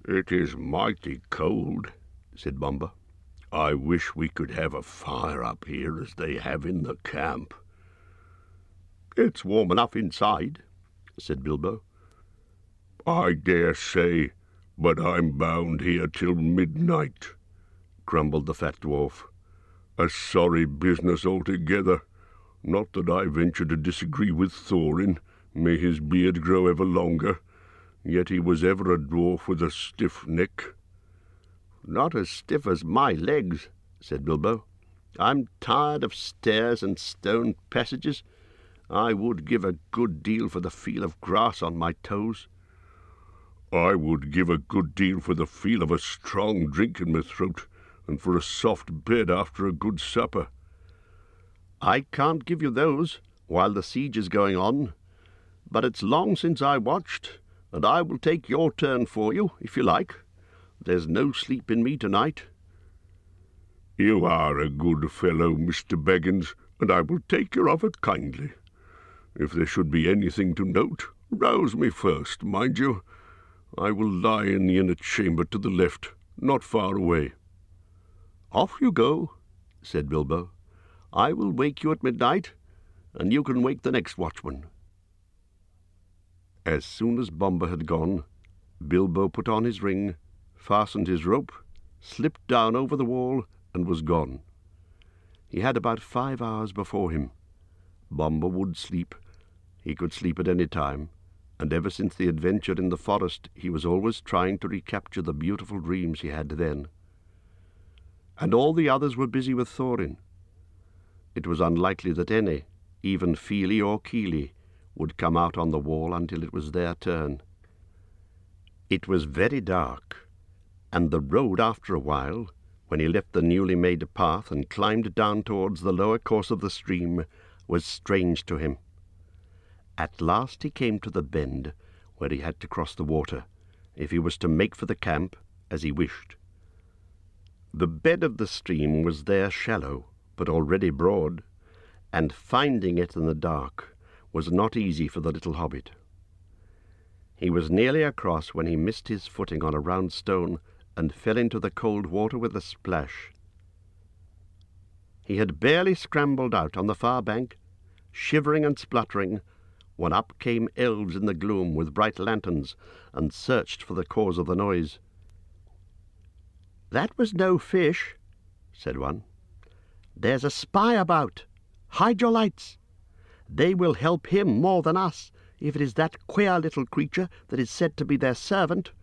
"It is mighty cold," said Bomba. "I wish we could have a fire up here as they have in the camp." "It's warm enough inside," said Bilbo. "I dare say, but I'm bound here till midnight," grumbled the fat dwarf. "A sorry business altogether. Not that I venture to disagree with Thorin, may his beard grow ever longer, yet he was ever a dwarf with a stiff neck." "Not as stiff as my legs," said Bilbo. "I'm tired of stairs and stone passages. I would give a good deal for the feel of grass on my toes." "I would give a good deal for the feel of a strong drink in my throat, and for a soft bed after a good supper." "I can't give you those while the siege is going on, but it's long since I watched, and I will take your turn for you, if you like. There's no sleep in me tonight." "You are a good fellow, Mr. Baggins, and I will take your offer kindly. If there should be anything to note, rouse me first, mind you. I will lie in the inner chamber to the left, not far away." "Off you go," said Bilbo. "I will wake you at midnight, and you can wake the next watchman." As soon as Bomba had gone, Bilbo put on his ring, fastened his rope, slipped down over the wall, and was gone. He had about 5 hours before him. Bomba would sleep. He could sleep at any time, and ever since the adventure in the forest he was always trying to recapture the beautiful dreams he had then. And all the others were busy with Thorin. It was unlikely that any, even Fili or Kili, would come out on the wall until it was their turn. It was very dark, and the road after a while, when he left the newly made path and climbed down towards the lower course of the stream, was strange to him. At last he came to the bend where he had to cross the water, if he was to make for the camp as he wished. The bed of the stream was there shallow, but already broad, and finding it in the dark was not easy for the little hobbit. He was nearly across when he missed his footing on a round stone and fell into the cold water with a splash. He had barely scrambled out on the far bank, shivering and spluttering, when up came elves in the gloom with bright lanterns, and searched for the cause of the noise. "That was no fish," said one. "There's a spy about. Hide your lights. They will help him more than us, if it is that queer little creature that is said to be their servant."